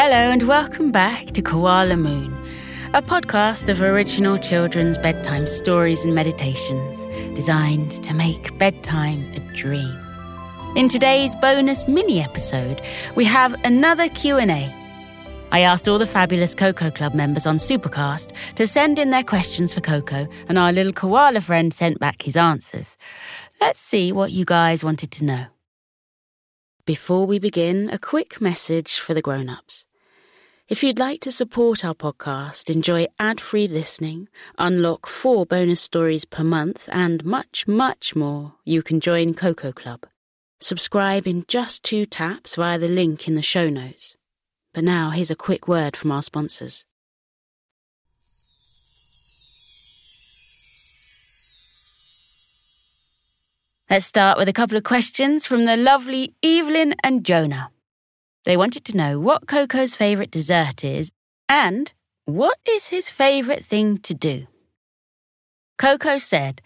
Hello and welcome back to Koala Moon, a podcast of original children's bedtime stories and meditations designed to make bedtime a dream. In today's bonus mini-episode, we have another Q&A. I asked all the fabulous Koko Club members on Supercast to send in their questions for Koko, and our little koala friend sent back his answers. Let's see what you guys wanted to know. Before we begin, a quick message for the grown-ups. If you'd like to support our podcast, enjoy ad-free listening, unlock 4 bonus stories per month, and much, much more, you can join Koko Club. Subscribe in just 2 taps via the link in the show notes. But now, here's a quick word from our sponsors. Let's start with a couple of questions from the lovely Evelyn and Jonah. They wanted to know what Koko's favourite dessert is and what is his favourite thing to do. Koko said,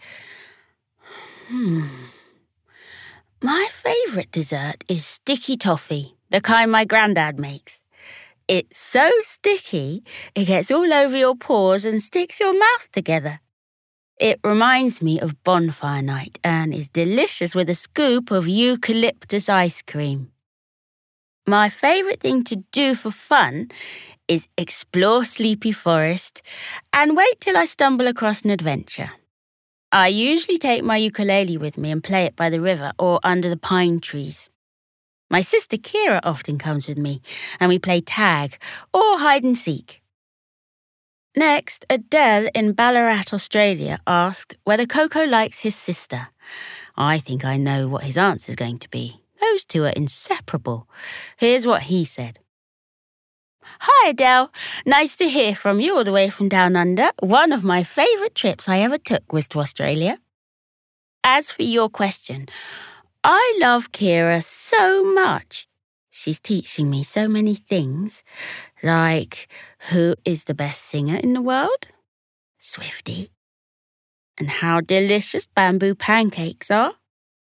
My favourite dessert is sticky toffee, the kind my granddad makes. It's so sticky, it gets all over your paws and sticks your mouth together. It reminds me of bonfire night and is delicious with a scoop of eucalyptus ice cream. My favourite thing to do for fun is explore Sleepy Forest and wait till I stumble across an adventure. I usually take my ukulele with me and play it by the river or under the pine trees. My sister Kira often comes with me and we play tag or hide and seek. Next, Adele in Ballarat, Australia asked whether Koko likes his sister. I think I know what his answer is going to be. Those two are inseparable. Here's what he said. Hi, Adele. Nice to hear from you all the way from down under. One of my favourite trips I ever took was to Australia. As for your question, I love Kira so much. She's teaching me so many things, like who is the best singer in the world? Swifty. And how delicious bamboo pancakes are?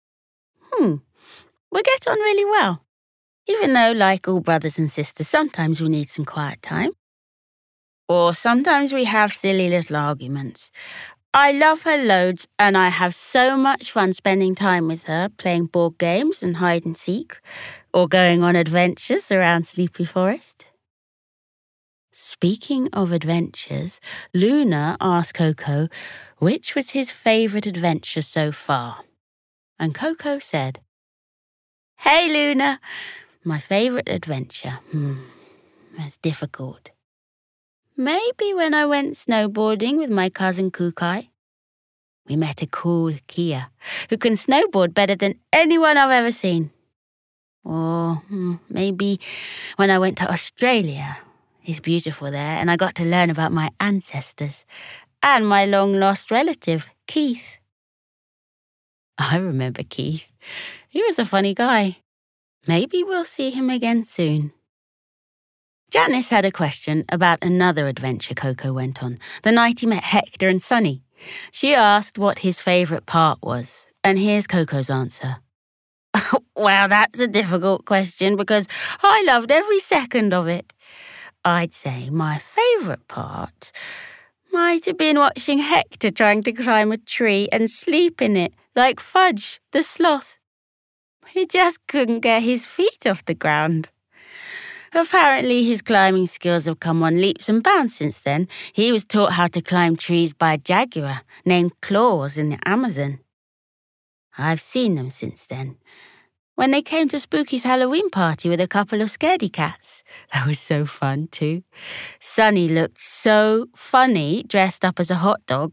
We get on really well. Even though, like all brothers and sisters, sometimes we need some quiet time. Or sometimes we have silly little arguments. I love her loads and I have so much fun spending time with her, playing board games and hide and seek, or going on adventures around Sleepy Forest. Speaking of adventures, Luna asked Koko which was his favourite adventure so far. And Koko said, Hey, Luna, my favourite adventure. That's difficult. Maybe when I went snowboarding with my cousin Kukai. We met a cool Kia who can snowboard better than anyone I've ever seen. Or maybe when I went to Australia. It's beautiful there and I got to learn about my ancestors and my long-lost relative, Keith. I remember Keith. He was a funny guy. Maybe we'll see him again soon. Janice had a question about another adventure Koko went on, the night he met Hector and Sunny. She asked what his favourite part was, and here's Koko's answer. Well, that's a difficult question because I loved every second of it. I'd say my favourite part might have been watching Hector trying to climb a tree and sleep in it, like Fudge, the sloth. He just couldn't get his feet off the ground. Apparently his climbing skills have come on leaps and bounds since then. He was taught how to climb trees by a jaguar named Claus in the Amazon. I've seen them since then. When they came to Spooky's Halloween party with a couple of scaredy cats. That was so fun too. Sunny looked so funny dressed up as a hot dog.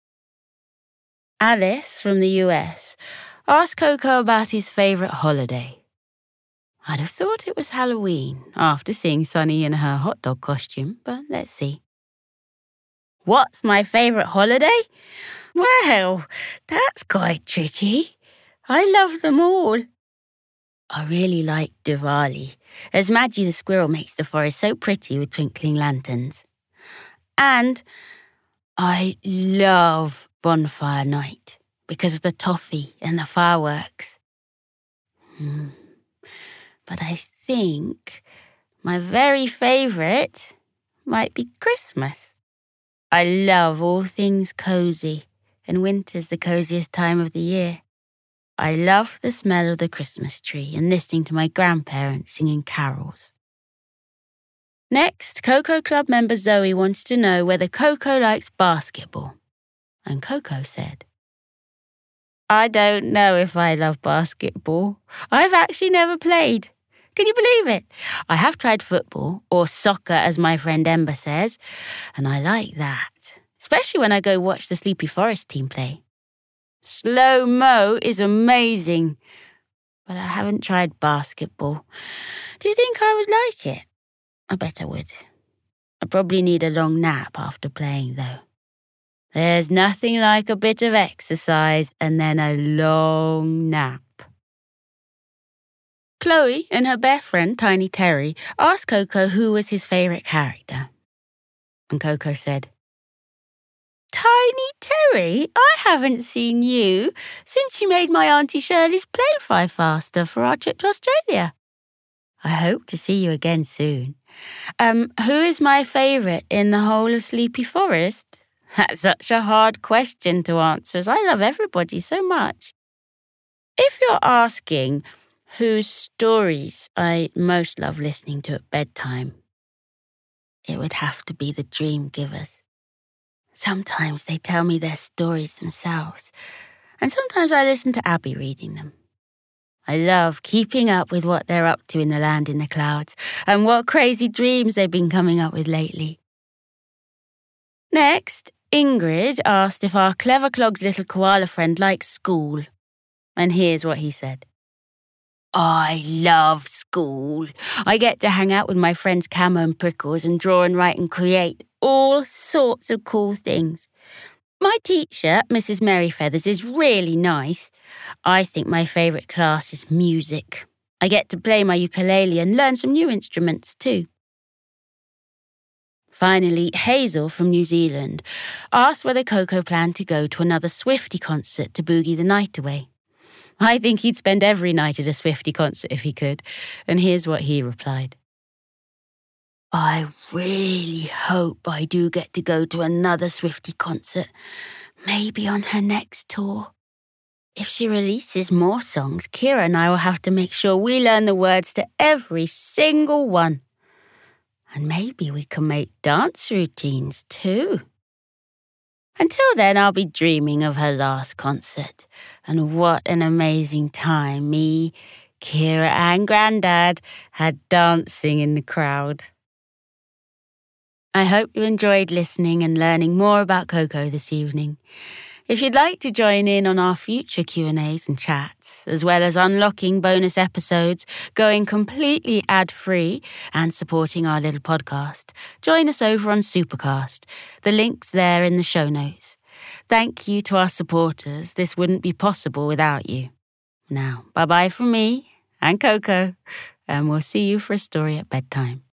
Alice from the US asked Koko about his favourite holiday. I'd have thought it was Halloween after seeing Sunny in her hot dog costume, but let's see. What's my favourite holiday? Well, that's quite tricky. I love them all. I really like Diwali, as Maggie the squirrel makes the forest so pretty with twinkling lanterns. And I love bonfire night because of the toffee and the fireworks. But I think my very favourite might be Christmas. I love all things cosy, and winter's the cosiest time of the year. I love the smell of the Christmas tree and listening to my grandparents singing carols. Next, Coco Club member Zoe wanted to know whether Coco likes basketball. And Coco said, I don't know if I love basketball. I've actually never played. Can you believe it? I have tried football, or soccer as my friend Ember says, and I like that, especially when I go watch the Sleepy Forest team play. Slow-mo is amazing, but I haven't tried basketball. Do you think I would like it? I bet I would. I probably need a long nap after playing, though. There's nothing like a bit of exercise and then a long nap. Chloe and her best friend, Tiny Terry, asked Coco who was his favourite character. And Coco said, Tiny Terry, I haven't seen you since you made my Auntie Shirley's play fly faster for our trip to Australia. I hope to see you again soon. Who is my favourite in the whole of Sleepy Forest? That's such a hard question to answer, as I love everybody so much. If you're asking whose stories I most love listening to at bedtime, it would have to be the Dream Givers. Sometimes they tell me their stories themselves, and sometimes I listen to Abby reading them. I love keeping up with what they're up to in the land in the clouds and what crazy dreams they've been coming up with lately. Next, Ingrid asked if our Clever Clog's little koala friend likes school. And here's what he said. I love school. I get to hang out with my friends Camo and Prickles and draw and write and create all sorts of cool things. My teacher, Mrs. Merryfeathers, is really nice. I think my favourite class is music. I get to play my ukulele and learn some new instruments too. Finally, Hazel from New Zealand asked whether Coco planned to go to another Swiftie concert to boogie the night away. I think he'd spend every night at a Swiftie concert if he could, and here's what he replied. I really hope I do get to go to another Swiftie concert, maybe on her next tour. If she releases more songs, Kira and I will have to make sure we learn the words to every single one. And maybe we can make dance routines too. Until then, I'll be dreaming of her last concert, and what an amazing time me, Kira and Grandad had dancing in the crowd. I hope you enjoyed listening and learning more about Coco this evening. If you'd like to join in on our future Q&As and chats, as well as unlocking bonus episodes, going completely ad-free and supporting our little podcast, join us over on Supercast. The link's there in the show notes. Thank you to our supporters. This wouldn't be possible without you. Now, bye-bye from me and Coco, and we'll see you for a story at bedtime.